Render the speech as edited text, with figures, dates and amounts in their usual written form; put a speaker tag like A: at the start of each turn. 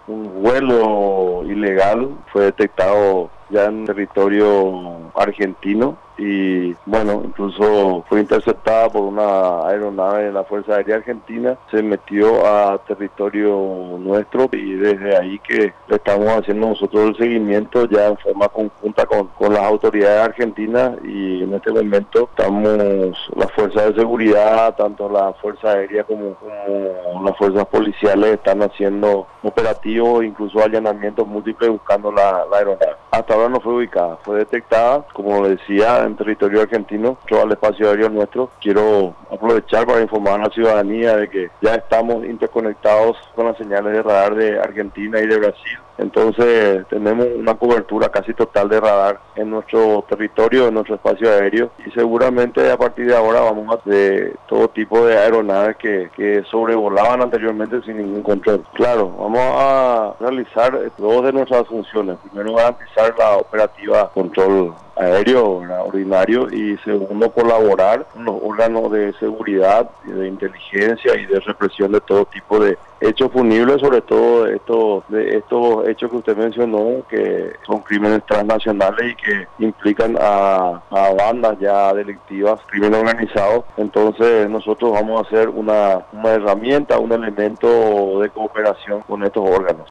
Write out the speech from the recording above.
A: un vuelo ilegal, fue detectado ya en territorio argentino y bueno, incluso fue interceptada por una aeronave de la Fuerza Aérea Argentina, se metió a territorio nuestro y desde ahí que le estamos haciendo nosotros el seguimiento ya en forma conjunta con las autoridades argentinas y en este momento estamos, las fuerzas de seguridad, tanto la Fuerza Aérea como las fuerzas policiales están haciendo operativos, incluso allanamientos múltiples buscando la aeronave. Hasta ahora no fue ubicada, fue detectada, como lo decía, en territorio argentino, al espacio aéreo nuestro. Quiero aprovechar para informar a la ciudadanía de que ya estamos interconectados con las señales de radar de Argentina y de Brasil. Entonces tenemos una cobertura casi total de radar en nuestro territorio, en nuestro espacio aéreo y seguramente a partir de ahora vamos a hacer todo tipo de aeronaves que sobrevolaban anteriormente sin ningún control. Claro, vamos a realizar dos de nuestras funciones. Primero, garantizar la operativa control aéreo, ¿verdad?, ordinario, y segundo, colaborar con los órganos de seguridad, de inteligencia y de represión de todo tipo de hechos punibles, sobre todo de estos hechos que usted mencionó, que son crímenes transnacionales y que implican a bandas ya delictivas, crimen organizado. Entonces nosotros vamos a hacer una herramienta, un elemento de cooperación con estos órganos.